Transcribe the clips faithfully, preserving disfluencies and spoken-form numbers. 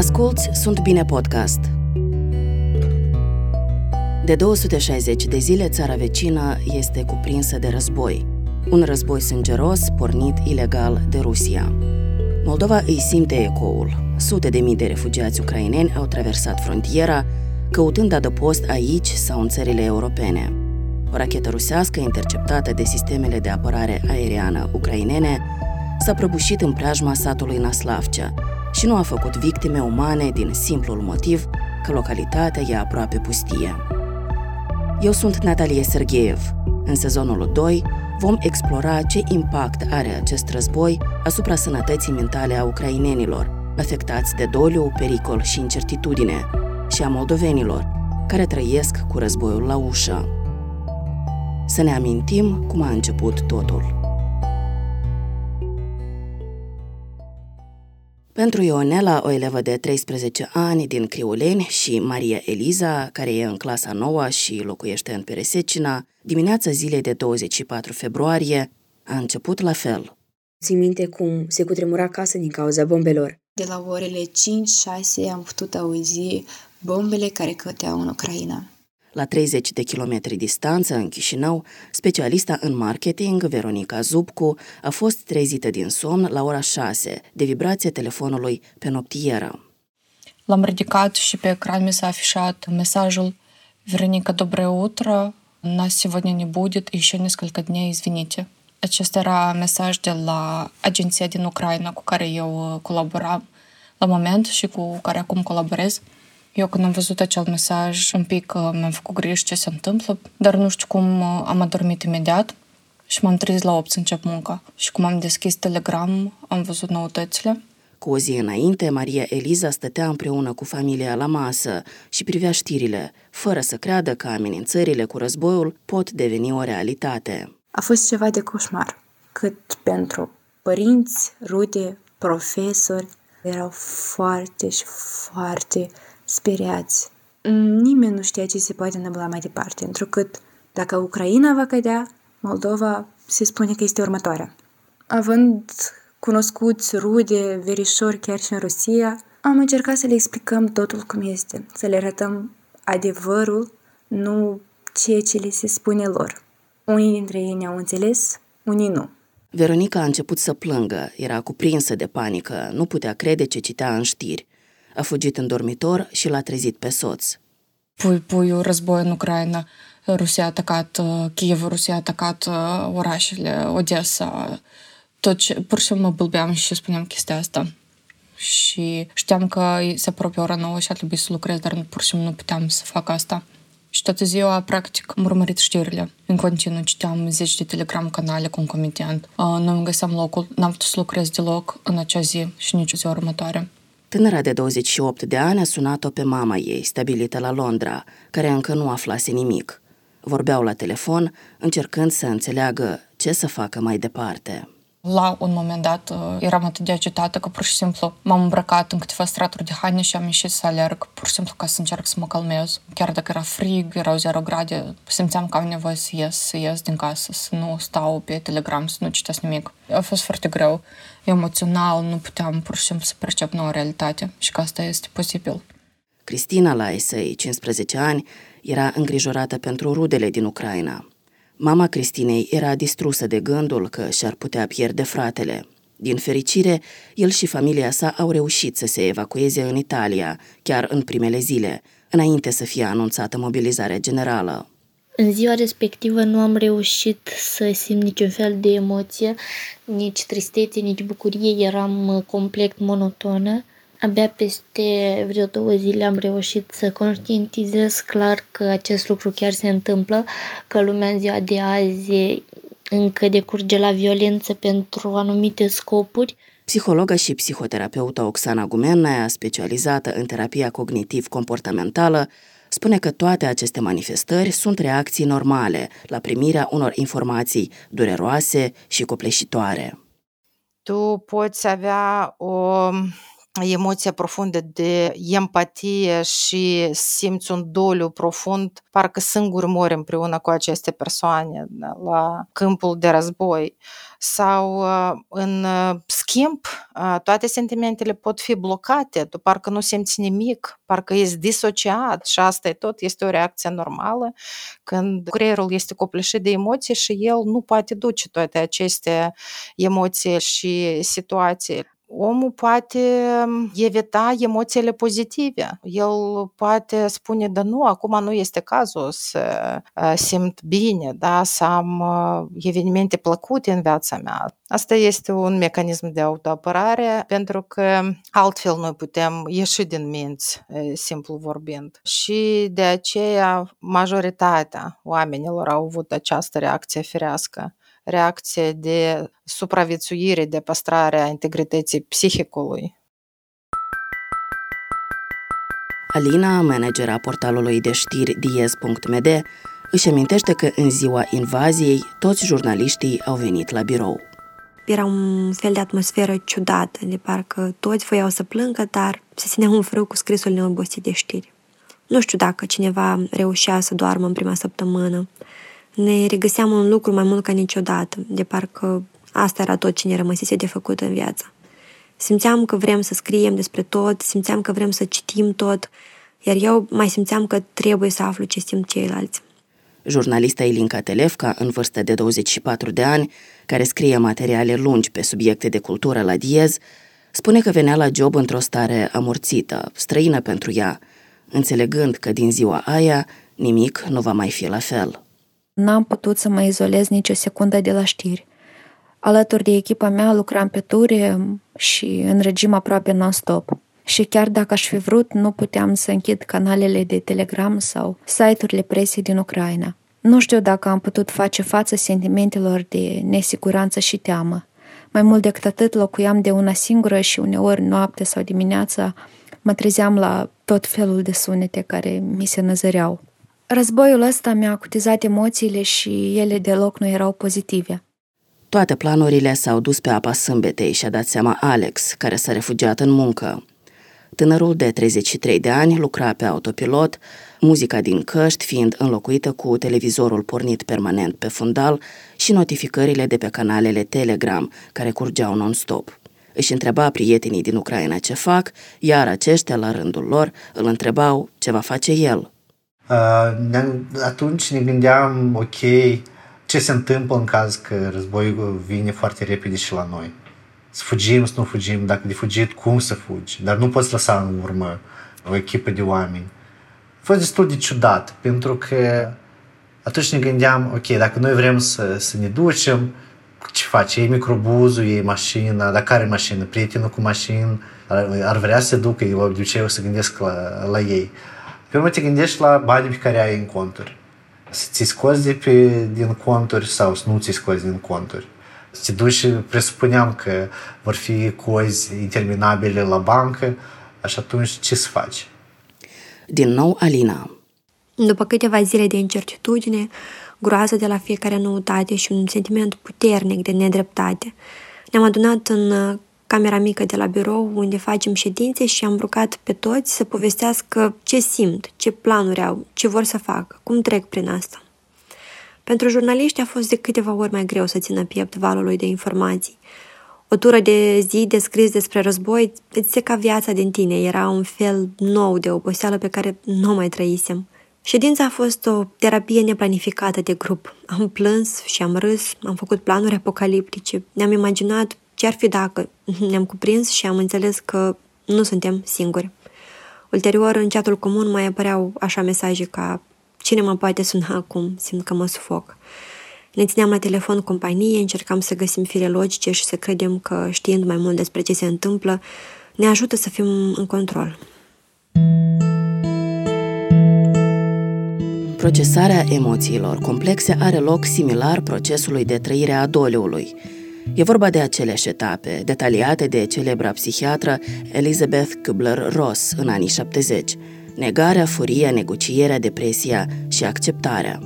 Asculți Sunt Bine Podcast. De două sute șaizeci de zile, țara vecină este cuprinsă de război. Un război sângeros pornit ilegal de Rusia. Moldova îi simte ecoul. Sute de mii de refugiați ucraineni au traversat frontiera, căutând adăpost aici sau în țările europene. O rachetă rusească interceptată de sistemele de apărare aeriană ucrainene s-a prăbușit în preajma satului Naslavcea și nu a făcut victime umane din simplul motiv că localitatea e aproape pustie. Eu sunt Natalie Sergeev. În sezonul doi vom explora ce impact are acest război asupra sănătății mentale a ucrainenilor, afectați de doliu, pericol și incertitudine, și a moldovenilor, care trăiesc cu războiul la ușă. Să ne amintim cum a început totul. Pentru Ionela, o elevă de treisprezece ani din Criuleni, și Maria Eliza, care e în clasa nouă și locuiește în Peresecina, dimineața zilei de douăzeci și patru februarie a început la fel. Țin minte cum se cutremura casa din cauza bombelor. De la orele cinci șase am putut auzi bombele care căteau în Ucraina. La treizeci de kilometri distanță, în Chișinău, specialista în marketing, Veronica Zubcu, a fost trezită din somn la ora șase de vibrația telefonului pe noptieră. L-am ridicat și pe ecran mi s-a afișat mesajul: Veronica, доброе утро, нас сегодня не будет, еще несколько дней, извините. Acesta era mesaj de la agenția din Ucraina cu care eu colaboram la moment și cu care acum colaborez. Eu când am văzut acel mesaj, un pic mi-am făcut griji ce se întâmplă, dar nu știu cum am adormit imediat și m-am trezit la opt să încep munca. Și cum am deschis Telegram, am văzut noutățile. Cu o zi înainte, Maria Eliza stătea împreună cu familia la masă și privea știrile, fără să creadă că amenințările cu războiul pot deveni o realitate. A fost ceva de coșmar, cât pentru părinți, rude, profesori. Erau foarte și foarte speriați. Nimeni nu știa ce se poate întâmpla mai departe, întrucât dacă Ucraina va cădea, Moldova se spune că este următoarea. Având cunoscuți, rude, verișori chiar și în Rusia, am încercat să le explicăm totul cum este, să le arătăm adevărul, nu ceea ce le se spune lor. Unii dintre ei ne-au înțeles, unii nu. Veronica a început să plângă, era cuprinsă de panică, nu putea crede ce citea în știri. A fugit în dormitor și l-a trezit pe soț. Pui, pui, război în Ucraina, Rusia a atacat Kiev, Rusia a atacat orașele, Odessa, tot ce, pur și simplu mă bâlbeam și spuneam chestia asta. Și știam că se apropie ora nouă și a trebuit să lucrez, dar pur și simplu nu puteam să fac asta. Și toată ziua, practic, am urmărit știrile. În continuu citeam zeci de Telegram-canale concomitent. Nu îmi găseam locul, n-am putut să lucrez deloc în acea zi și nici ziua următoare. Tânăra de douăzeci și opt de ani a sunat-o pe mama ei, stabilită la Londra, care încă nu aflase nimic. Vorbeau la telefon, încercând să înțeleagă ce să facă mai departe. La un moment dat eram atât de agitată că pur și simplu m-am îmbrăcat în câteva straturi de haine și am ieșit să alerg, pur și simplu ca să încerc să mă calmez. Chiar dacă era frig, erau zero grade, simțeam că am nevoie să ies, să ies din casă, să nu stau pe Telegram, să nu citesc nimic. A fost foarte greu. Emoțional nu puteam pur și simplu să percep noua realitate și că asta este posibil. Cristina, la ai săi cincisprezece ani, era îngrijorată pentru rudele din Ucraina. Mama Cristinei era distrusă de gândul că și-ar putea pierde fratele. Din fericire, el și familia sa au reușit să se evacueze în Italia, chiar în primele zile, înainte să fie anunțată mobilizarea generală. În ziua respectivă nu am reușit să simt niciun fel de emoție, nici tristețe, nici bucurie, eram complet monotonă. Abia peste vreo două zile am reușit să conștientizez clar că acest lucru chiar se întâmplă, că lumea în ziua de azi încă decurge la violență pentru anumite scopuri. Psihologa și psihoterapeuta Oxana Gumennaia, specializată în terapia cognitiv-comportamentală, spune că toate aceste manifestări sunt reacții normale la primirea unor informații dureroase și copleșitoare. Tu poți avea o emoția profundă de empatie și simți un doliu profund, parcă singur mori împreună cu aceste persoane la câmpul de război. Sau, în schimb, toate sentimentele pot fi blocate, tu parcă nu simți nimic, parcă ești disociat și asta e tot, este o reacție normală când creierul este copleșit de emoții și el nu poate duce toate aceste emoții și situații. Omul poate evita emoțiile pozitive. El poate spune, da nu, acum nu este cazul să simt bine, da, să am evenimente plăcute în viața mea. Asta este un mecanism de autoapărare, pentru că altfel noi putem ieși din minți, simplu vorbind. Și de aceea majoritatea oamenilor au avut această reacție firească. Reacție de supraviețuire, de păstrare a integrității psihicului. Alina, managera portalului de știri diez punct m d, își amintește că în ziua invaziei toți jurnaliștii au venit la birou. Era un fel de atmosferă ciudată, de parcă toți voiau să plângă, dar se ținea un frâu cu scrisul neobosit de știri. Nu știu dacă cineva reușea să doarmă în prima săptămână. Ne regăseam un lucru mai mult ca niciodată, de parcă asta era tot ce ne rămăsese de făcut în viață. Simțeam că vrem să scriem despre tot, simțeam că vrem să citim tot, iar eu mai simțeam că trebuie să aflu ce simt ceilalți. Jurnalista Ilinca Telefca, în vârstă de douăzeci și patru de ani, care scrie materiale lungi pe subiecte de cultură la Diez, spune că venea la job într-o stare amorțită, străină pentru ea, înțelegând că din ziua aia nimic nu va mai fi la fel. N-am putut să mă izolez nici o secundă de la știri. Alături de echipa mea lucram pe ture și în regim aproape non-stop. Și chiar dacă aș fi vrut, nu puteam să închid canalele de Telegram sau site-urile presei din Ucraina. Nu știu dacă am putut face față sentimentelor de nesiguranță și teamă. Mai mult decât atât, locuiam de una singură și uneori noapte sau dimineața mă trezeam la tot felul de sunete care mi se năzăreau. Războiul ăsta mi-a acutizat emoțiile și ele deloc nu erau pozitive. Toate planurile s-au dus pe apa sâmbetei, și-a dat seama Alex, care s-a refugiat în muncă. Tânărul de treizeci și trei de ani lucra pe autopilot, muzica din căști fiind înlocuită cu televizorul pornit permanent pe fundal și notificările de pe canalele Telegram, care curgeau non-stop. Își întreba prietenii din Ucraina ce fac, iar aceștia, la rândul lor, îl întrebau ce va face el. Uh, atunci ne gândeam, ok, ce se întâmplă în caz că războiul vine foarte repede și la noi. Să fugim, să nu fugim, dacă de fugit, cum să fugi? Dar nu poți lăsa în urmă o echipă de oameni. A fost destul de ciudat, pentru că atunci ne gândeam, ok, dacă noi vrem să, să ne ducem, ce faci? Iei microbuzul, iei mașina, dar care mașină? Prietenul cu mașină ar, ar vrea să se ducă, eu de obicei o să gândesc la, la ei. Pe urmă te gândești la banii pe care ai în conturi. Să ți scoți de pe, din conturi sau să nu ți scoți din conturi. Să te duci, presupuneam că vor fi cozi interminabile la bancă, și atunci ce să faci? Din nou Alina. După câteva zile de incertitudine, groază de la fiecare noutate și un sentiment puternic de nedreptate, ne-am adunat în camera mică de la birou, unde facem ședințe, și am rugat pe toți să povestească ce simt, ce planuri au, ce vor să facă, cum trec prin asta. Pentru jurnaliști a fost de câteva ori mai greu să țină piept valului de informații. O tură de zi de scris despre război îți seca viața din tine, era un fel nou de oboseală pe care nu mai trăisem. Ședința a fost o terapie neplanificată de grup. Am plâns și am râs, am făcut planuri apocaliptice, ne-am imaginat ce ar fi dacă, ne-am cuprins și am înțeles că nu suntem singuri. Ulterior, în chatul comun mai apăreau așa mesaje ca: cine mă poate suna acum, simt că mă sufoc. Ne țineam la telefon companie, încercam să găsim fire logice și să credem că, știind mai mult despre ce se întâmplă, ne ajută să fim în control. Procesarea emoțiilor complexe are loc similar procesului de trăire a doliului. E vorba de aceleași etape, detaliate de celebra psihiatră Elizabeth Kubler-Ross în anii șaptezeci. Negarea, furia, negocierea, depresia și acceptarea.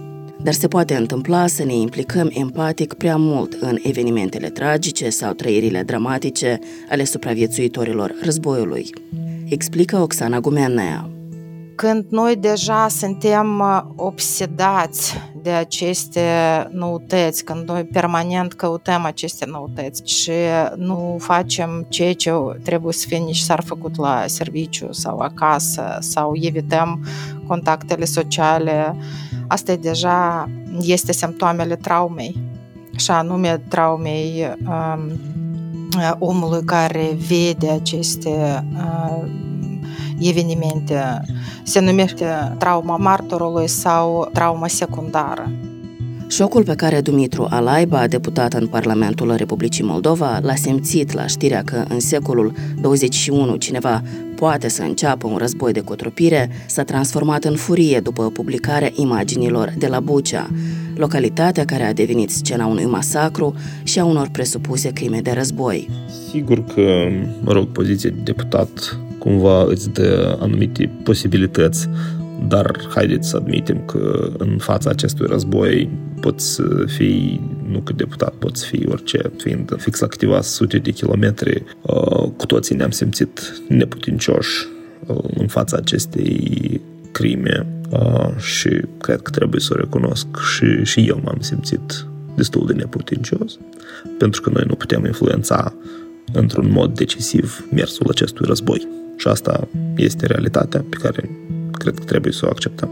dar se poate întâmpla să ne implicăm empatic prea mult în evenimentele tragice sau trăirile dramatice ale supraviețuitorilor războiului, explică Oxana Gumenea. Când noi deja suntem obsedați de aceste noutăți, când noi permanent căutăm aceste noutăți și nu facem ceea ce trebuie să fie necesar făcut la serviciu sau acasă sau evităm contactele sociale, asta deja este simptomele traumei, și anume traumei um, omului care vede aceste uh, evenimente. Se numește trauma martorului sau trauma secundară. Șocul pe care Dumitru Alaiba, deputat în Parlamentul Republicii Moldova, l-a simțit la știrea că în secolul douăzeci și unu cineva poate să înceapă un război de cotropire, s-a transformat în furie după publicarea imaginilor de la Bucea, localitatea care a devenit scena unui masacru și a unor presupuse crime de război. Sigur că, mă rog, poziția de deputat cumva îți dă anumite posibilități, dar haideți să admitem că în fața acestui război poți să fii, nu că deputat, poți să fii orice, fiind fix la câteva sute de kilometri, cu toții ne-am simțit neputincioși în fața acestei crime și cred că trebuie să o recunosc și, și eu m-am simțit destul de neputincios, pentru că noi nu putem influența într-un mod decisiv mersul acestui război. Și asta este realitatea pe care cred că trebuie să o acceptăm.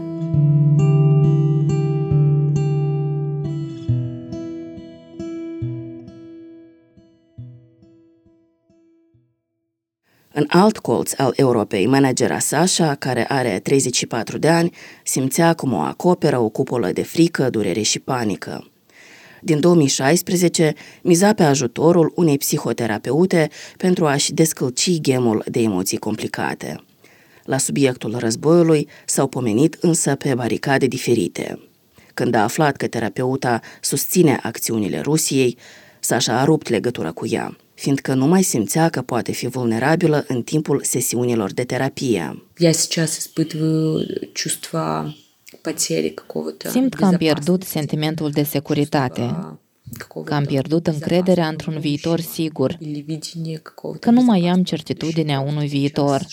În alt colț al Europei, managera Sasha, care are treizeci și patru de ani, simțea cum o acoperă o cupolă de frică, durere și panică. Din două mii șaisprezece, miza pe ajutorul unei psihoterapeute pentru a-și descălci gemul de emoții complicate. La subiectul războiului s-au pomenit însă pe baricade diferite. Când a aflat că terapeuta susține acțiunile Rusiei, Sasha a rupt legătura cu ea, fiindcă nu mai simțea că poate fi vulnerabilă în timpul sesiunilor de terapie. Я сейчас испытываю чувство потери какого-то. Simt că am pierdut sentimentul de securitate, că am pierdut încrederea într-un viitor sigur, că nu mai am certitudinea unui viitor.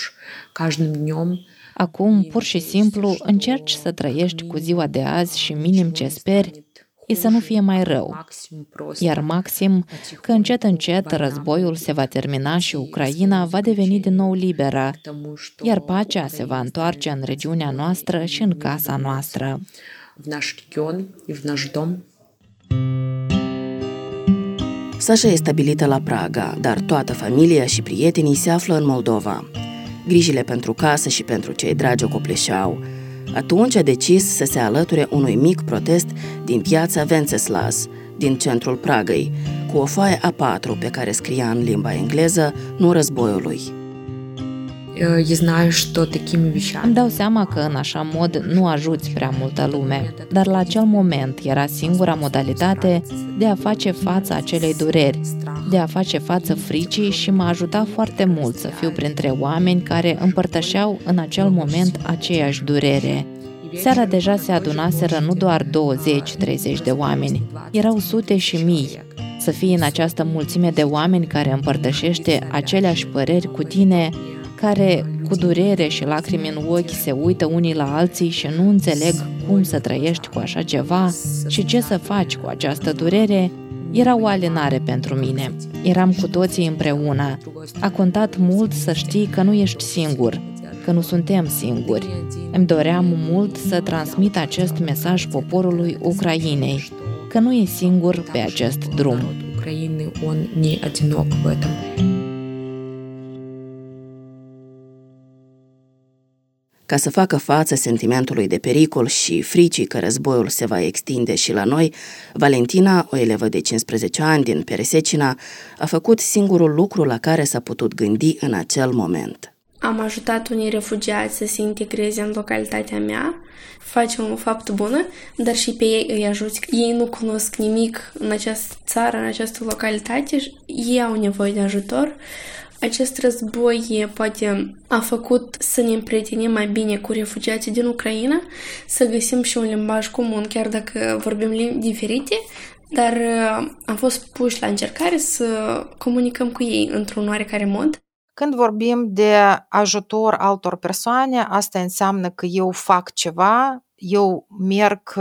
Acum, pur și simplu, încerci să trăiești cu ziua de azi și minim ce speri e să nu fie mai rău. Iar maxim, că încet încet războiul se va termina și Ucraina va deveni din nou liberă, iar pacea se va întoarce în regiunea noastră și în casa noastră. Sasha e stabilită la Praga, dar toată familia și prietenii se află în Moldova. Grijile pentru casă și pentru cei dragi o copleșeau. Atunci a decis să se alăture unui mic protest din piața Venceslas, din centrul Pragăi, cu o foaie A patru pe care scria în limba engleză "Nu războiului". Îmi dau seama că în așa mod nu ajuți prea multă lume, dar la acel moment era singura modalitate de a face față acelei dureri, de a face față fricii și m-a ajutat foarte mult să fiu printre oameni care împărtășeau în acel moment aceeași durere. Seara deja se adunaseră nu doar douăzeci treizeci de oameni, erau sute și mii. Să fii în această mulțime de oameni care împărtășește aceleași păreri cu tine, care cu durere și lacrimi în ochi se uită unii la alții și nu înțeleg cum să trăiești cu așa ceva și ce să faci cu această durere, era o alinare pentru mine. Eram cu toții împreună. A contat mult să știi că nu ești singur, că nu suntem singuri. Îmi doream mult să transmit acest mesaj poporului Ucrainei, că nu e singur pe acest drum. Ca să facă față sentimentului de pericol și fricii că războiul se va extinde și la noi, Valentina, o elevă de cincisprezece ani din Peresecina, a făcut singurul lucru la care s-a putut gândi în acel moment. Am ajutat unii refugiați să se integreze în localitatea mea, facem o faptă bună, dar și pe ei îi ajut. Ei nu cunosc nimic în această țară, în această localitate, ei au nevoie de ajutor. Acest război poate a făcut să ne împrietenim mai bine cu refugiații din Ucraina, să găsim și un limbaj comun, chiar dacă vorbim limbi diferite, dar am fost puși la încercare să comunicăm cu ei într-un oarecare mod. Când vorbim de ajutor altor persoane, asta înseamnă că eu fac ceva, eu merg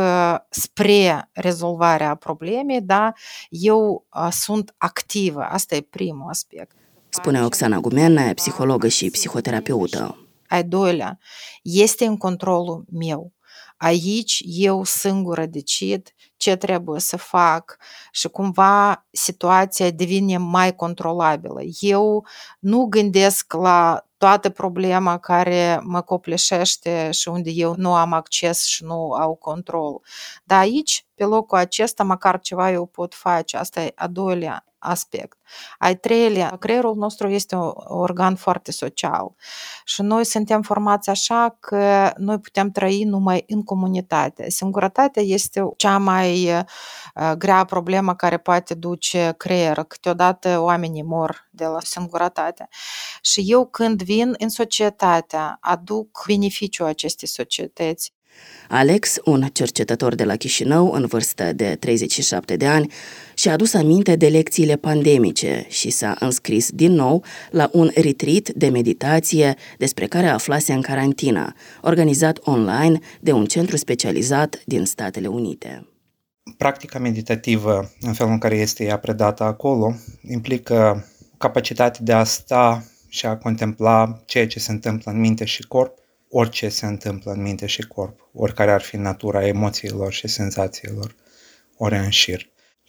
spre rezolvarea problemei, da? Eu sunt activă. Asta e primul aspect. Spune Oxana Gumen, psihologă și psihoterapeută. Al doilea, este în controlul meu. Aici eu singură decid ce trebuie să fac și cumva situația devine mai controlabilă. Eu nu gândesc la toată problema care mă copleșește și unde eu nu am acces și nu au control. Dar aici, pe locul acesta, măcar ceva eu pot face. Asta e a doilea aspect. Al treilea, creierul nostru este un organ foarte social și noi suntem formați așa că noi putem trăi numai în comunitate. Singurătatea este cea mai grea problemă care poate duce creierul. Câteodată oamenii mor de la singurătate. Și eu când vin în societate, aduc beneficiul acestei societăți. Alex, un cercetător de la Chișinău, în vârstă de treizeci și șapte de ani, și-a adus aminte de lecțiile pandemice și s-a înscris din nou la un retreat de meditație despre care aflase în carantină, organizat online de un centru specializat din Statele Unite. Practica meditativă, în felul în care este ea predată acolo, implică capacitatea de a sta și a contempla ceea ce se întâmplă în minte și corp, orice se întâmplă în minte și corp, oricare ar fi natura emoțiilor și senzațiilor, ori în șir.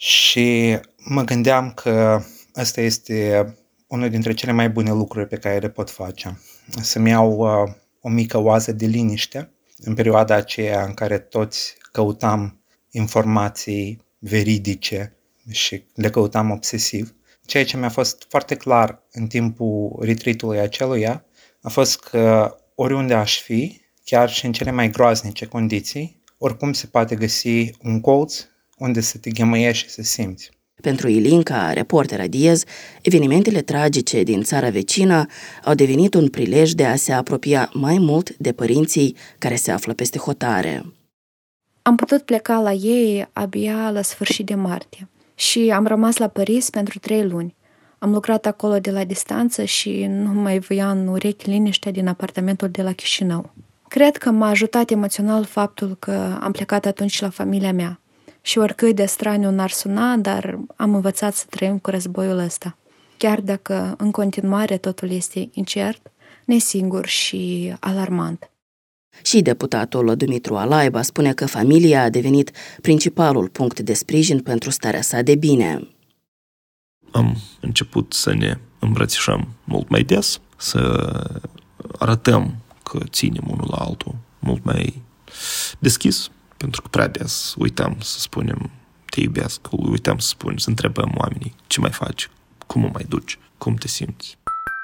Și mă gândeam că ăsta este unul dintre cele mai bune lucruri pe care le pot face. Să-mi iau uh, o mică oază de liniște în perioada aceea în care toți căutam informații veridice și le căutam obsesiv. Ceea ce mi-a fost foarte clar în timpul retreat-ului aceluia a fost că oriunde aș fi, chiar și în cele mai groaznice condiții, oricum se poate găsi un colț unde să te ghemăiești și să simți. Pentru Ilinca, reportera Diez, evenimentele tragice din țara vecină au devenit un prilej de a se apropia mai mult de părinții care se află peste hotare. Am putut pleca la ei abia la sfârșit de martie și am rămas la Paris pentru trei luni. Am lucrat acolo de la distanță și nu mai voia în urechi liniștea din apartamentul de la Chișinău. Cred că m-a ajutat emoțional faptul că am plecat atunci la familia mea. Și oricât de straniu n-ar suna, dar am învățat să trăim cu războiul ăsta. Chiar dacă în continuare totul este incert, nesingur și alarmant. Și deputatul Dumitru Alaiba spune că familia a devenit principalul punct de sprijin pentru starea sa de bine. Am început să ne îmbrățișăm mult mai des, să arătăm că ținem unul la altul mult mai deschis, pentru că prea des uităm să spunem te iubesc, uităm să spunem, să întrebăm oamenii ce mai faci, cum o mai duci, cum te simți.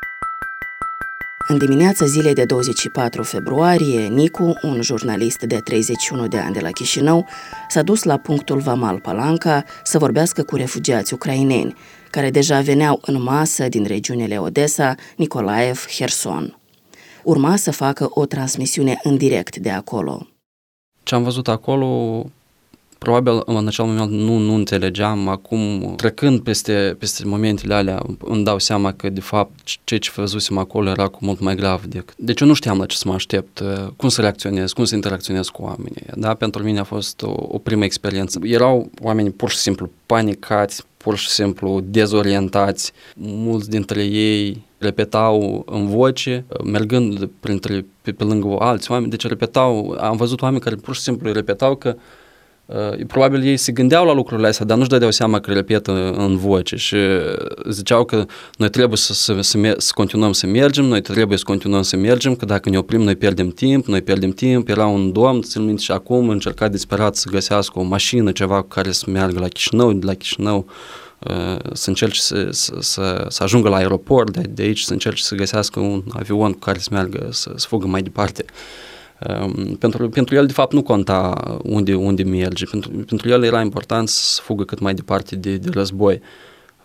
În dimineața zilei de douăzeci și patru februarie, Nicu, un jurnalist de treizeci și unu de ani de la Chișinău, s-a dus la punctul Vamal Palanca să vorbească cu refugiați ucraineni, care deja veneau în masă din regiunile Odessa, Nicolaev, Herson. Urma să facă o transmisiune în direct de acolo. Ce am văzut acolo, probabil în acel moment nu, nu înțelegeam. Acum, trecând peste, peste momentele alea, îmi dau seama că, de fapt, ceea ce văzusem acolo era cu mult mai grav decât... Deci eu nu știam la ce să mă aștept, cum să reacționez, cum să interacționez cu oamenii. Da? Pentru mine a fost o, o primă experiență. Erau oameni pur și simplu panicați, pur și simplu dezorientați. Mulți dintre ei repetau în voce, mergând printre, pe, pe lângă alți oameni, deci repetau, am văzut oameni care pur și simplu repetau că uh, probabil ei se gândeau la lucrurile astea, dar nu-și dădeau seama că repetă în voce și ziceau că noi trebuie să, să, să, să continuăm să mergem, noi trebuie să continuăm să mergem, că dacă ne oprim noi pierdem timp, noi pierdem timp. Era un domn, țin minte, și acum încerca disperat să găsească o mașină, ceva cu care să meargă la Chișinău, de la Chișinău să încerce să, să, să, să ajungă la aeroport, de, de aici să încerce să găsească un avion cu care să meargă, să, să fugă mai departe. Um, pentru, pentru el, de fapt, nu conta unde, unde merge. Pentru, pentru el era important să fugă cât mai departe de, de război.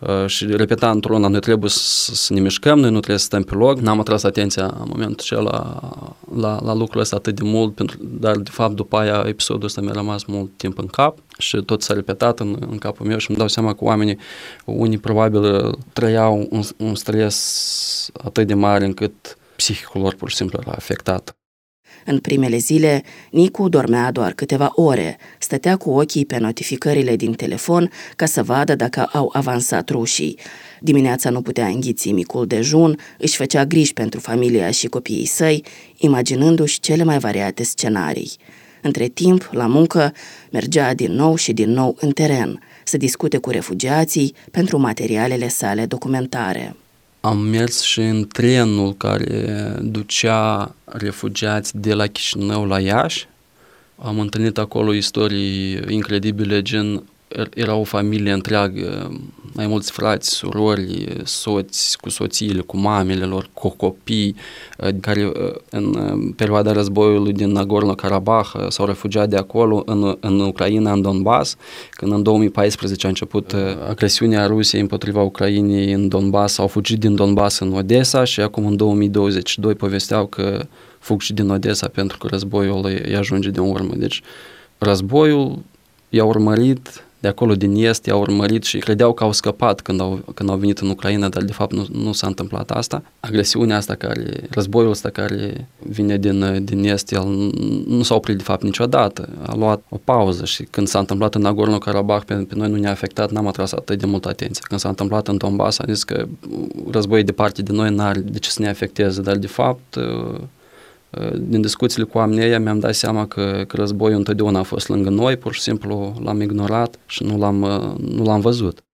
și repeta într-una, noi trebuie să, să ne mișcăm, noi nu trebuie să stăm pe loc. N-am atras atenția în momentul acela la, la lucrul ăsta atât de mult, pentru, dar de fapt după aia episodul ăsta mi-a rămas mult timp în cap și tot s-a repetat în, în capul meu și îmi dau seama că oamenii, unii probabil trăiau un, un stres atât de mare încât psihicul lor pur și simplu era afectat. În primele zile, Nicu dormea doar câteva ore, stătea cu ochii pe notificările din telefon ca să vadă dacă au avansat rușii. Dimineața nu putea înghiți micul dejun, își făcea griji pentru familia și copiii săi, imaginându-și cele mai variate scenarii. Între timp, la muncă, mergea din nou și din nou în teren, să discute cu refugiații pentru materialele sale documentare. Am mers și în trenul care ducea refugiați de la Chișinău la Iași. Am întâlnit acolo istorii incredibile, gen era o familie întreagă, mai mulți frați, surori, soți, cu soțiile, cu mamele lor, cu copii, care în perioada războiului din Nagorno-Karabakh s-au refugiat de acolo în, în Ucraina, în Donbass, când în două mii paisprezece a început agresiunea Rusiei împotriva Ucrainei în Donbass, au fugit din Donbass în Odessa și acum în două mii douăzeci și doi povesteau că fug și din Odessa pentru că războiul îi ajunge de urmă. Deci războiul i-a urmărit de acolo din est, i-au urmărit și credeau că au scăpat când au, când au venit în Ucraina, dar de fapt nu, nu s-a întâmplat asta. Agresiunea asta, care, războiul ăsta care vine din, din est, el nu s-a oprit de fapt niciodată. A luat o pauză și când s-a întâmplat în Nagorno-Karabakh, pe, pe noi nu ne-a afectat, n-am atras atât de mult atenție. Când s-a întâmplat în Donbass, a zis că războiul departe de noi n-are de ce să ne afecteze, dar de fapt din discuțiile cu oamenii ăia mi-am dat seama că, că războiul întotdeauna a fost lângă noi, pur și simplu l-am ignorat și nu l-am, nu l-am văzut.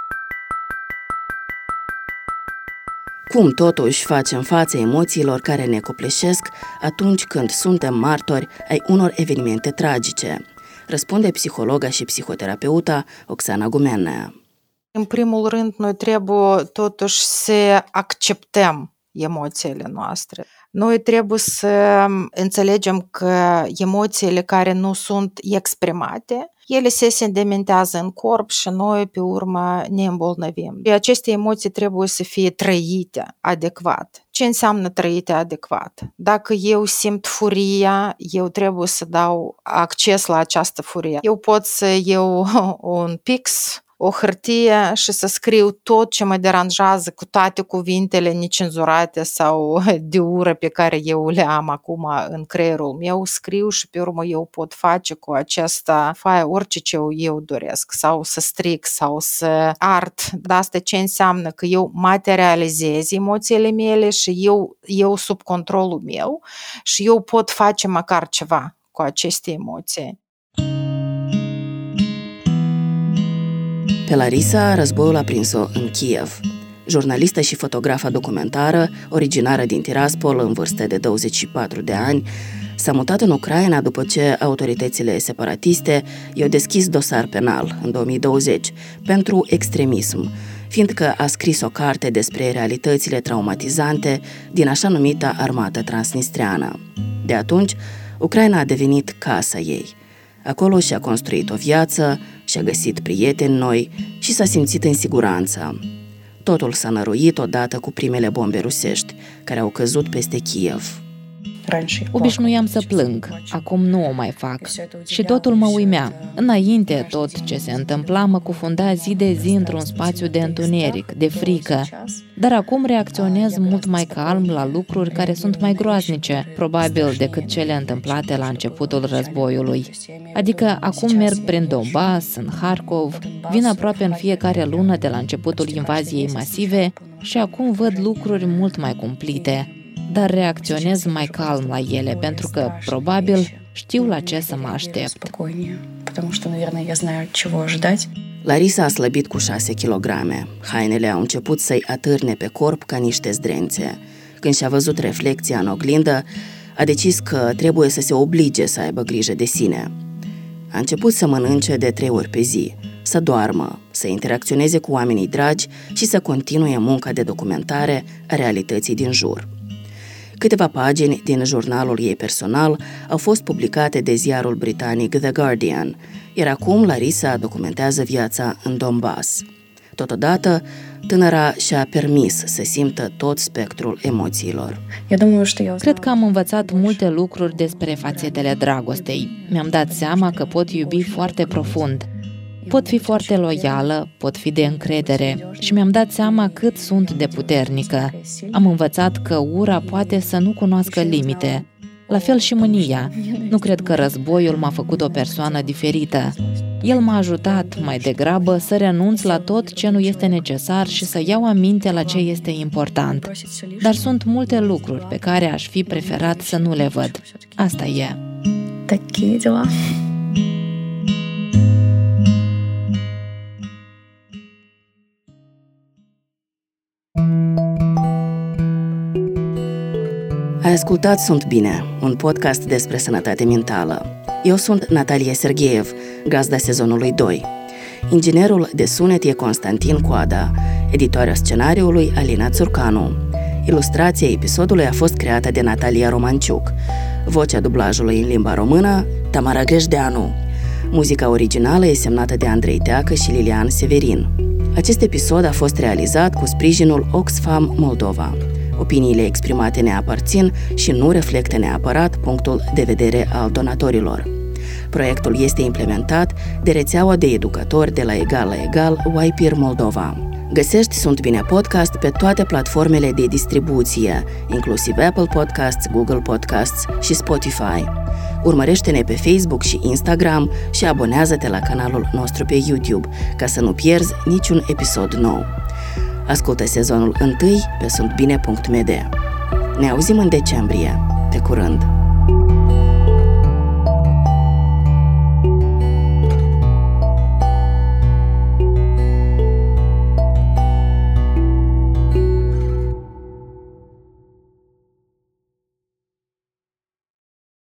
Cum totuși facem față emoțiilor care ne copleșesc atunci când suntem martori ai unor evenimente tragice? Răspunde psihologa și psihoterapeuta Oxana Gumenea. În primul rând, noi trebuie totuși să acceptăm emoțiile noastre. Noi trebuie să înțelegem că emoțiile care nu sunt exprimate, ele se sedimentează în corp și noi pe urmă ne îmbolnăvim. Și aceste emoții trebuie să fie trăite adecvat. Ce înseamnă trăite adecvat? Dacă eu simt furia, eu trebuie să dau acces la această furie. Eu pot să iau un pix, o hârtie și să scriu tot ce mă deranjează cu toate cuvintele necenzurate sau de ură pe care eu le am acum în creierul meu, scriu și pe urmă eu pot face cu aceasta faie orice ce eu doresc, sau să stric sau să art. Dar asta ce înseamnă? Că eu materializez emoțiile mele și eu, eu sub controlul meu și eu pot face măcar ceva cu aceste emoții. Pe Larisa, războiul a prins-o în Kiev. Jurnalistă și fotografă documentară, originară din Tiraspol, în vârstă de douăzeci și patru de ani, s-a mutat în Ucraina după ce autoritățile separatiste i-au deschis dosar penal în două mii douăzeci pentru extremism, fiindcă a scris o carte despre realitățile traumatizante din așa numita armată transnistreană. De atunci, Ucraina a devenit casa ei. Acolo și-a construit o viață, și-a găsit prieteni noi și s-a simțit în siguranță. Totul s-a năruit odată cu primele bombe rusești, care au căzut peste Kiev. Obișnuiam să plâng, acum nu o mai fac. Și totul mă uimea. Înainte, tot ce se întâmpla mă cufunda zi de zi într-un spațiu de întuneric, de frică. Dar acum reacționez mult mai calm la lucruri care sunt mai groaznice, probabil decât cele întâmplate la începutul războiului. Adică acum merg prin Donbass, în Harkov, vin aproape în fiecare lună de la începutul invaziei masive și acum văd lucruri mult mai cumplite. Dar reacționez mai calm la ele, pentru că, probabil, știu la ce să mă aștept. Larisa a slăbit cu șase kilograme. Hainele au început să-i atârne pe corp ca niște zdrențe. Când și-a văzut reflecția în oglindă, a decis că trebuie să se oblige să aibă grijă de sine. A început să mănânce de trei ori pe zi, să doarmă, să interacționeze cu oamenii dragi și să continue munca de documentare a realității din jur. Câteva pagini din jurnalul ei personal au fost publicate de ziarul britanic The Guardian, iar acum Larisa documentează viața în Donbass. Totodată, tânăra și-a permis să simtă tot spectrul emoțiilor. Cred că am învățat multe lucruri despre fațetele dragostei. Mi-am dat seama că pot iubi foarte profund. Pot fi foarte loială, pot fi de încredere și mi-am dat seama cât sunt de puternică. Am învățat că ura poate să nu cunoască limite. La fel și mânia. Nu cred că războiul m-a făcut o persoană diferită. El m-a ajutat, mai degrabă, să renunț la tot ce nu este necesar și să iau aminte la ce este important. Dar sunt multe lucruri pe care aș fi preferat să nu le văd. Asta e. Ai ascultat Sunt Bine, un podcast despre sănătate mentală. Eu sunt Natalia Sergeev, gazda sezonului doi. Inginerul de sunet e Constantin Coada, editoarea scenariului Alina Țurcanu. Ilustrația episodului a fost creată de Natalia Romanciuc. Vocea dublajului în limba română, Tamara Grejdeanu. Muzica originală e semnată de Andrei Teacă și Lilian Severin. Acest episod a fost realizat cu sprijinul Oxfam Moldova. Opiniile exprimate ne aparțin și nu reflectă neapărat punctul de vedere al donatorilor. Proiectul este implementat de rețeaua de educatori de la Egal la Egal Y P I R Moldova. Găsești Sunt Bine Podcast pe toate platformele de distribuție, inclusiv Apple Podcasts, Google Podcasts și Spotify. Urmărește-ne pe Facebook și Instagram și abonează-te la canalul nostru pe YouTube ca să nu pierzi niciun episod nou. Ascultă sezonul întâi pe sunt bine punct m d. Ne auzim în decembrie. Pe curând!